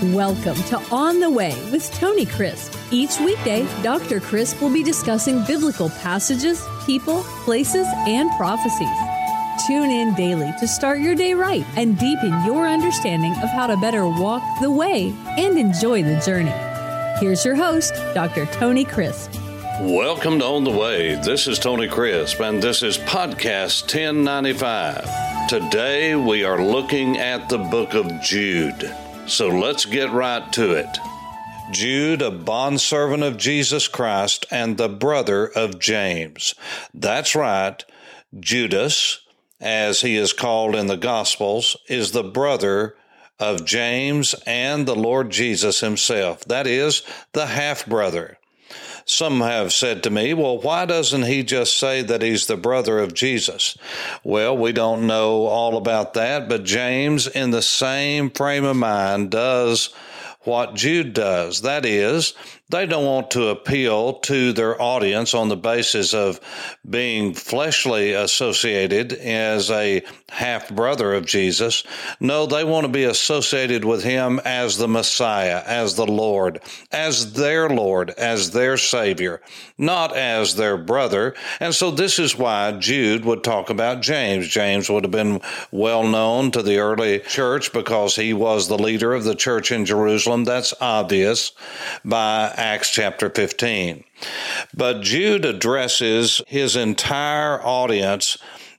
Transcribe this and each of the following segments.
Welcome to On the Way with Tony Crisp. Each weekday, Dr. Crisp will be discussing biblical passages, people, places, and prophecies. Tune in daily to start your day right and deepen your understanding of how to better walk the way and enjoy the journey. Here's your host, Dr. Tony Crisp. Welcome to On the Way. This is Tony Crisp, and this is Podcast 1095. Today, we are looking at the book of Jude. So let's get right to it. Jude, a bondservant of Jesus Christ and the brother of James. That's right, Judas, as he is called in the Gospels, is the brother of James and the Lord Jesus himself. That is, the half-brother. Some have said to me, well, why doesn't he just say that he's the brother of Jesus? Well, we don't know all about that, but James, in the same frame of mind, does what Jude does. That is, they don't want to appeal to their audience on the basis of being fleshly associated as a half-brother of Jesus. No, they want to be associated with him as the Messiah, as the Lord, as their Savior, not as their brother. And so this is why Jude would talk about James. James would have been well known to the early church because he was the leader of the church in Jerusalem. That's obvious by Acts chapter 15. But Jude addresses his entire audience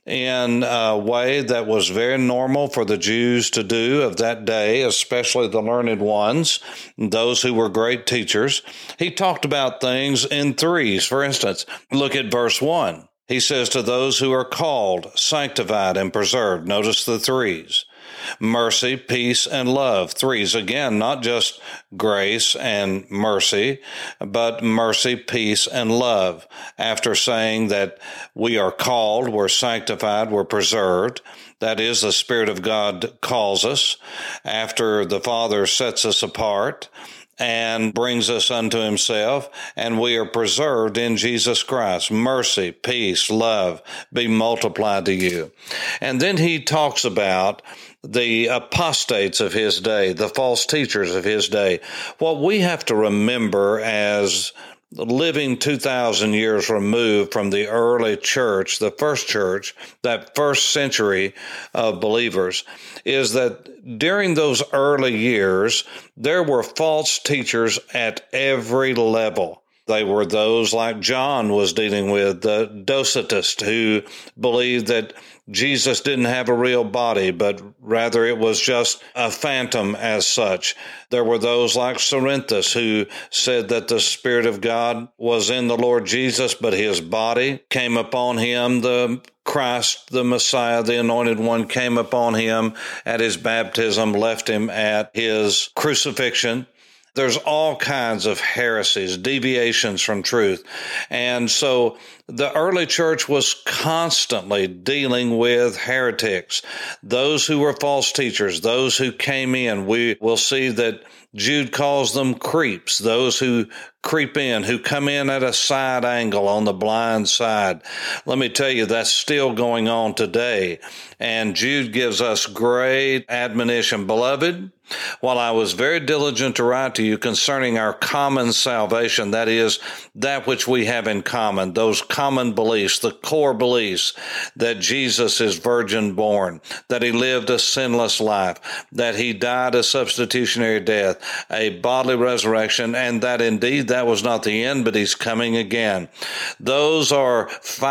in a way that was very normal for the Jews to do of that day, especially the learned ones, those who were great teachers. He talked about things in threes. For instance, look at verse 1. He says, to those who are called, sanctified, and preserved. Notice the threes. Mercy, peace, and love. Threes. Again, not just grace and mercy, but mercy, peace, and love. After saying that we are called, we're sanctified, we're preserved. That is, the Spirit of God calls us. After the Father sets us apart and brings us unto himself, and we are preserved in Jesus Christ. Mercy, peace, love be multiplied to you. And then he talks about the apostates of his day, the false teachers of his day. What we have to remember as living 2,000 years removed from the early church, the first church, that first century of believers, is that during those early years, there were false teachers at every level. They were those like John was dealing with, the Docetists, who believed that Jesus didn't have a real body, but rather it was just a phantom as such. There were those like Cerinthus who said that the Spirit of God was in the Lord Jesus, but his body came upon him. The Christ, the Messiah, the Anointed One, came upon him at his baptism, left him at his crucifixion. There's all kinds of heresies, deviations from truth. And so the early church was constantly dealing with heretics, those who were false teachers, those who came in. We will see that Jude calls them creeps, those who creep in, who come in at a side angle on the blind side. Let me tell you, that's still going on today. And Jude gives us great admonition. Beloved, while I was very diligent to write to you concerning our common salvation, that is, that which we have in common, those common beliefs, the core beliefs that Jesus is virgin born, that he lived a sinless life, that he died a substitutionary death, a bodily resurrection, and that indeed that was not the end, but he's coming again. Those are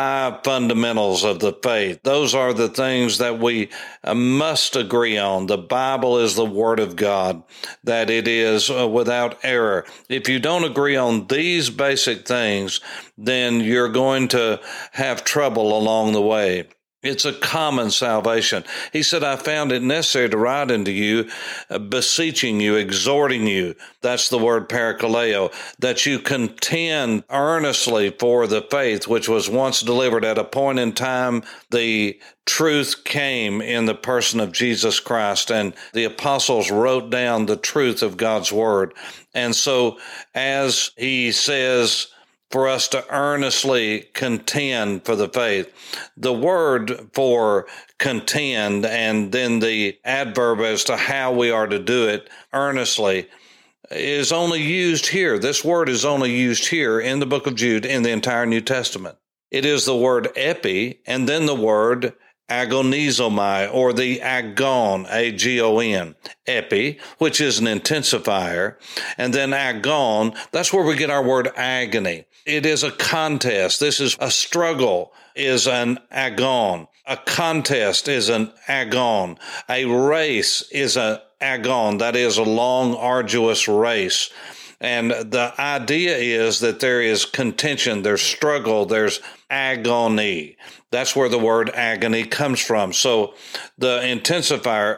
5 fundamentals of the faith. Those are the things that we must agree on. The Bible is the Word of God, that it is without error. If you don't agree on these basic things, then you're going to have trouble along the way. It's a common salvation. He said, I found it necessary to write unto you, beseeching you, exhorting you. That's the word parakaleo, that you contend earnestly for the faith which was once delivered. At a point in time, the truth came in the person of Jesus Christ, and the apostles wrote down the truth of God's word. And so, as he says, for us to earnestly contend for the faith. The word for contend and then the adverb as to how we are to do it earnestly is only used here. This word is only used here in the book of Jude in the entire New Testament. It is the word epi and then the word agonizomai, or the agon, A-G-O-N, epi, which is an intensifier, and then agon, that's where we get our word agony. It is a contest. This is a struggle, is an agon. A contest is an agon. A race is an agon. That is a long, arduous race. And the idea is that there is contention, there's struggle, there's agony. That's where the word agony comes from. So the intensifier,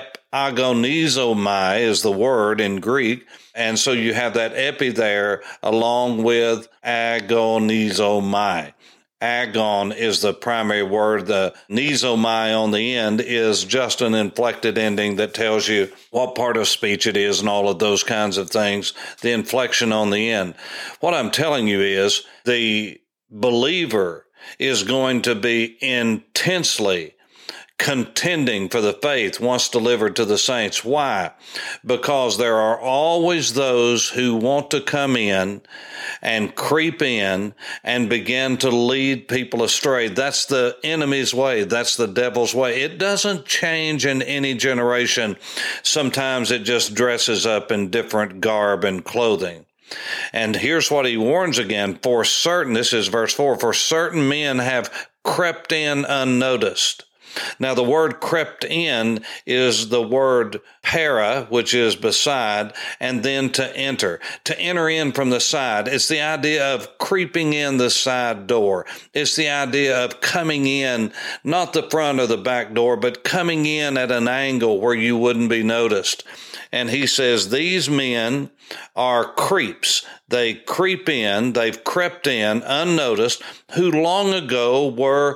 agonizomai, is the word in Greek. And so you have that epi there along with agonizomai. Agon is the primary word. The nizomai on the end is just an inflected ending that tells you what part of speech it is and all of those kinds of things, the inflection on the end. What I'm telling you is the believer is going to be intensely contending for the faith once delivered to the saints. Why? Because there are always those who want to come in and creep in and begin to lead people astray. That's the enemy's way. That's the devil's way. It doesn't change in any generation. Sometimes it just dresses up in different garb and clothing. And here's what he warns again. For certain, this is verse 4, for certain men have crept in unnoticed. Now, the word crept in is the word para, which is beside, and then to enter. To enter in from the side. It's the idea of creeping in the side door. It's the idea of coming in, not the front or the back door, but coming in at an angle where you wouldn't be noticed. And he says these men are creeps. They creep in, they've crept in unnoticed, who long ago were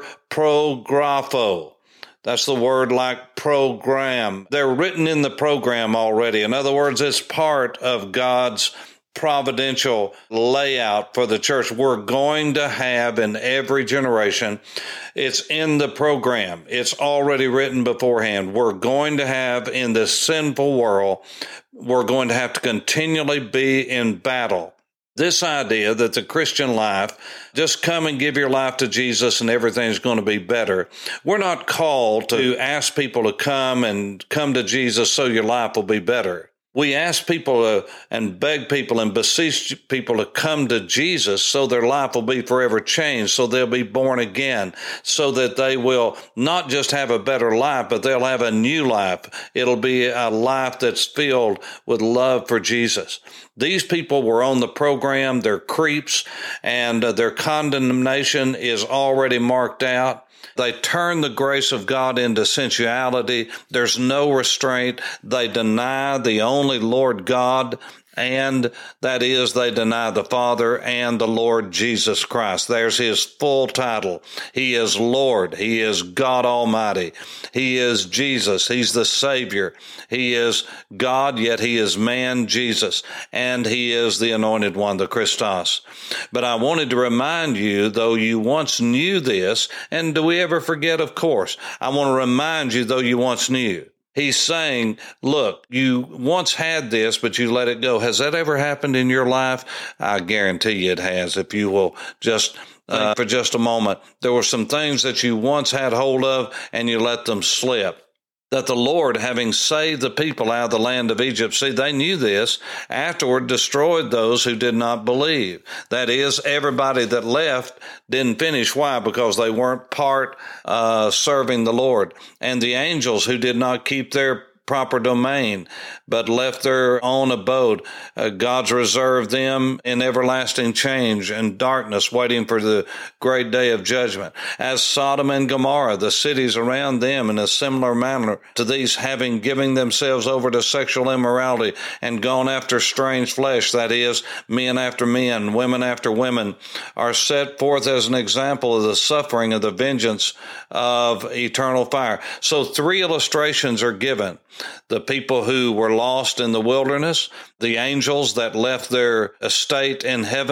prographo. That's the word like program. They're written in the program already. In other words, it's part of God's providential layout for the church. We're going to have in every generation, it's in the program. It's already written beforehand. We're going to have in this sinful world, we're going to have to continually be in battle. This idea that the Christian life, just come and give your life to Jesus and everything's going to be better. We're not called to ask people to come to Jesus so your life will be better. We ask people and beg people and beseech people to come to Jesus so their life will be forever changed, so they'll be born again, so that they will not just have a better life, but they'll have a new life. It'll be a life that's filled with love for Jesus. These people were on the program. They're creeps, and their condemnation is already marked out. They turn the grace of God into sensuality. There's no restraint. They deny the only Lord God, and that is they deny the Father and the Lord Jesus Christ. There's his full title. He is Lord. He is God Almighty. He is Jesus. He's the Savior. He is God, yet he is man, Jesus, and he is the Anointed One, the Christos. But I wanted to remind you, though you once knew this, and do we ever forget? Of course. I want to remind you, though you once knew. He's saying, look, you once had this, but you let it go. Has that ever happened in your life? I guarantee you it has. If you will just for just a moment, there were some things that you once had hold of and you let them slip. That the Lord, having saved the people out of the land of Egypt, see, they knew this, afterward destroyed those who did not believe. That is, everybody that left didn't finish. Why? Because they weren't part serving the Lord. And the angels who did not keep their proper domain, but left their own abode. God's reserved them in everlasting change and darkness, waiting for the great day of judgment. As Sodom and Gomorrah, the cities around them, in a similar manner to these, having given themselves over to sexual immorality and gone after strange flesh, that is, men after men, women after women, are set forth as an example of the suffering of the vengeance of eternal fire. So 3 illustrations are given. The people who were lost in the wilderness, the angels that left their estate in heaven,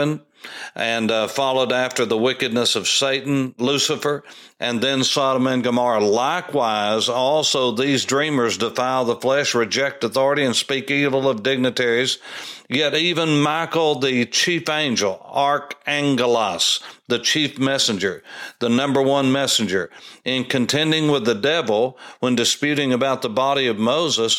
and followed after the wickedness of Satan, Lucifer, and then Sodom and Gomorrah. Likewise, also these dreamers defile the flesh, reject authority, and speak evil of dignitaries. Yet even Michael, the chief angel, Archangelos, the chief messenger, the number one messenger, in contending with the devil when disputing about the body of Moses.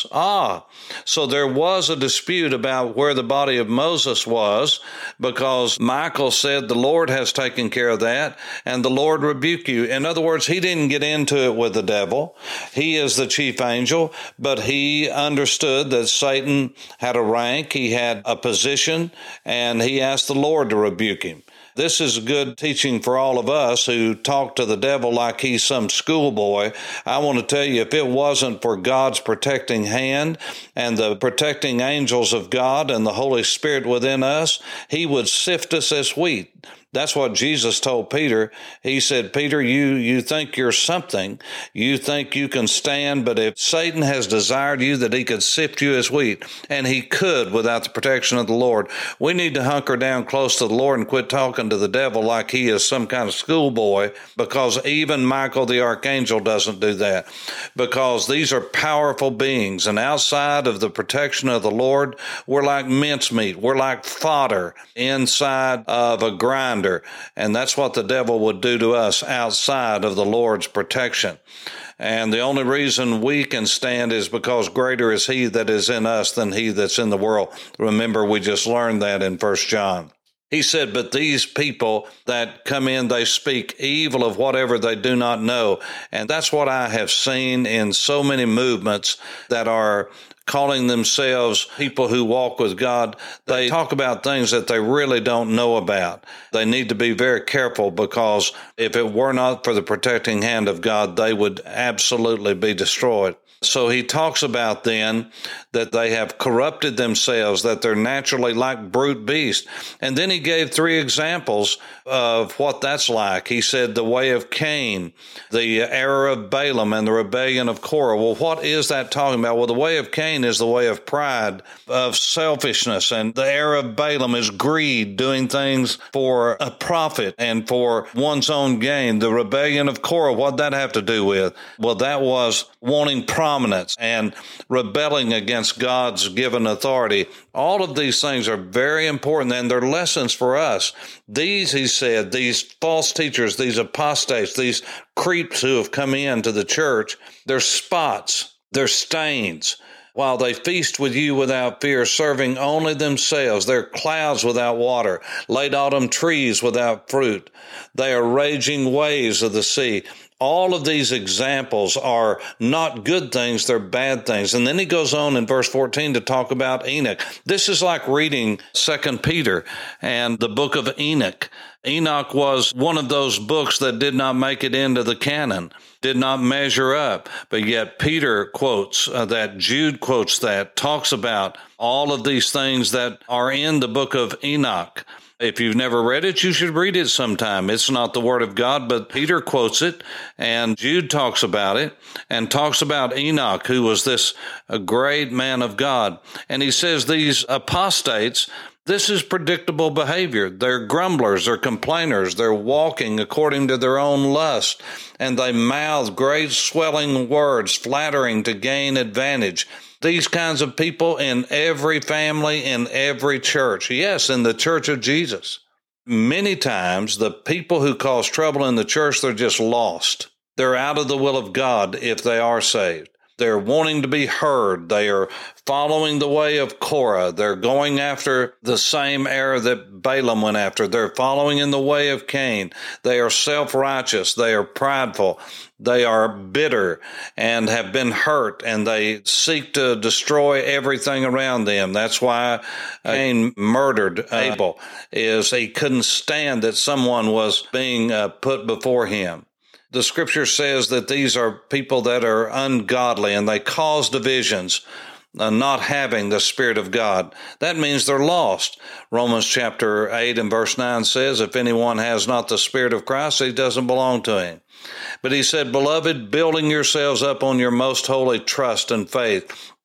So there was a dispute about where the body of Moses was, because Michael said, the Lord has taken care of that, and the Lord rebuke you. In other words, he didn't get into it with the devil. He is the chief angel, but he understood that Satan had a rank, he had a position, and he asked the Lord to rebuke him. This is good teaching for all of us who talk to the devil like he's some schoolboy. I want to tell you, if it wasn't for God's protecting hand and the protecting angels of God and the Holy Spirit within us, he would sift us as wheat. That's what Jesus told Peter. He said, Peter, you think you're something. You think you can stand, but if Satan has desired you that he could sift you as wheat, and he could without the protection of the Lord, we need to hunker down close to the Lord and quit talking to the devil like he is some kind of schoolboy, because even Michael the archangel doesn't do that, because these are powerful beings, and outside of the protection of the Lord, we're like mincemeat. We're like fodder inside of a grinder. And that's what the devil would do to us outside of the Lord's protection. And the only reason we can stand is because greater is he that is in us than he that's in the world. Remember, we just learned that in 1 John. He said, but these people that come in, they speak evil of whatever they do not know. And that's what I have seen in so many movements that are calling themselves people who walk with God. They talk about things that they really don't know about. They need to be very careful, because if it were not for the protecting hand of God, they would absolutely be destroyed. So he talks about then that they have corrupted themselves, that they're naturally like brute beasts. And then he gave 3 examples of what that's like. He said the way of Cain, the error of Balaam, and the rebellion of Korah. Well, what is that talking about? Well, the way of Cain is the way of pride, of selfishness, and the error of Balaam is greed, doing things for a profit and for one's own gain. The rebellion of Korah, what did that have to do with? Well, that was wanting prominence and rebelling against God's given authority. All of these things are very important, and they're lessons for us. These, he said, these false teachers, these apostates, these creeps who have come into the church, they're spots, they're stains. While they feast with you without fear, serving only themselves, they're clouds without water, late autumn trees without fruit. They are raging waves of the sea. All of these examples are not good things, they're bad things. And then he goes on in verse 14 to talk about Enoch. This is like reading 2 Peter and the book of Enoch. Enoch was one of those books that did not make it into the canon, did not measure up. But yet Peter quotes that, Jude quotes that, talks about all of these things that are in the book of Enoch. If you've never read it, you should read it sometime. It's not the Word of God, but Peter quotes it, and Jude talks about it, and talks about Enoch, who was this great man of God. And he says these apostates, this is predictable behavior. They're grumblers, they're complainers, they're walking according to their own lust, and they mouth great swelling words, flattering to gain advantage. These kinds of people in every family, in every church. Yes, in the church of Jesus. Many times, the people who cause trouble in the church, they're just lost. They're out of the will of God if they are saved. They're wanting to be heard. They are following the way of Korah. They're going after the same error that Balaam went after. They're following in the way of Cain. They are self-righteous. They are prideful. They are bitter and have been hurt, and they seek to destroy everything around them. That's why Cain murdered Abel, is he couldn't stand that someone was being put before him. The scripture says that these are people that are ungodly and they cause divisions, not having the Spirit of God. That means they're lost. Romans chapter 8 and verse 9 says, if anyone has not the Spirit of Christ, he doesn't belong to him. But he said, beloved, building yourselves up on your most holy trust and faith,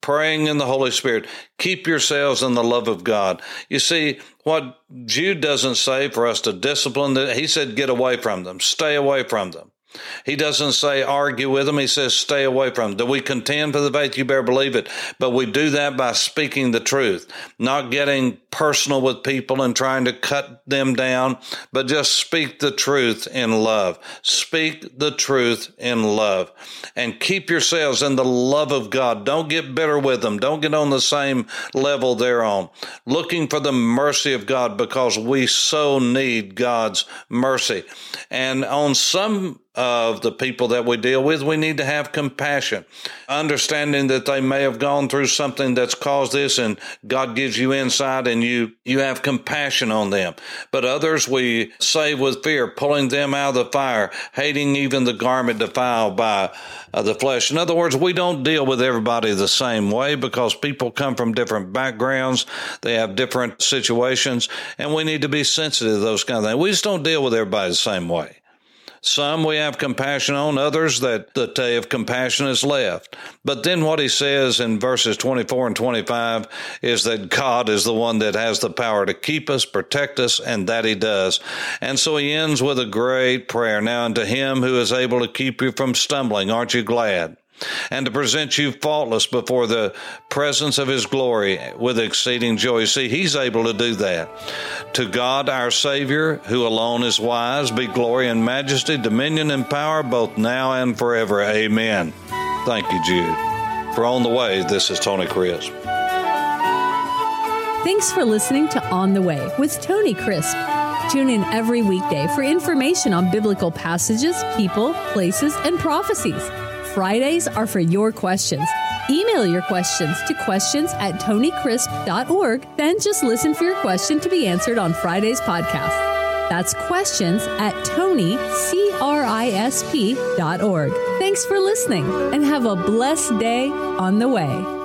praying in the Holy Spirit. Keep yourselves in the love of God. You see, what Jude doesn't say for us to discipline, he said get away from them, stay away from them. He doesn't say argue with them. He says stay away from them. Do we contend for the faith? You better believe it. But we do that by speaking the truth, not getting personal with people and trying to cut them down, but just speak the truth in love. Speak the truth in love. And keep yourselves in the love of God. Don't get bitter with them. Don't get on the same level they're on. Looking for the mercy of God, because we so need God's mercy. And on some of the people that we deal with, we need to have compassion, understanding that they may have gone through something that's caused this, and God gives you insight and you have compassion on them. But others we save with fear, pulling them out of the fire, hating even the garment defiled by the flesh. In other words, we don't deal with everybody the same way, because people come from different backgrounds. They have different situations, and we need to be sensitive to those kind of things. We just don't deal with everybody the same way. Some we have compassion on, others that the day of compassion is left. But then what he says in verses 24 and 25 is that God is the one that has the power to keep us, protect us, and that he does. And so he ends with a great prayer. Now unto him who is able to keep you from stumbling, aren't you glad? And to present you faultless before the presence of his glory with exceeding joy. You see, he's able to do that. To God our Savior, who alone is wise, be glory and majesty, dominion and power, both now and forever. Amen. Thank you, Jude. For On the Way, this is Tony Crisp. Thanks for listening to On the Way with Tony Crisp. Tune in every weekday for information on biblical passages, people, places, and prophecies. Fridays are for your questions. Email your questions to questions@tonycrisp.org. Then just listen for your question to be answered on Friday's podcast. That's questions@tonycrisp.org. Thanks for listening, and have a blessed day on the way.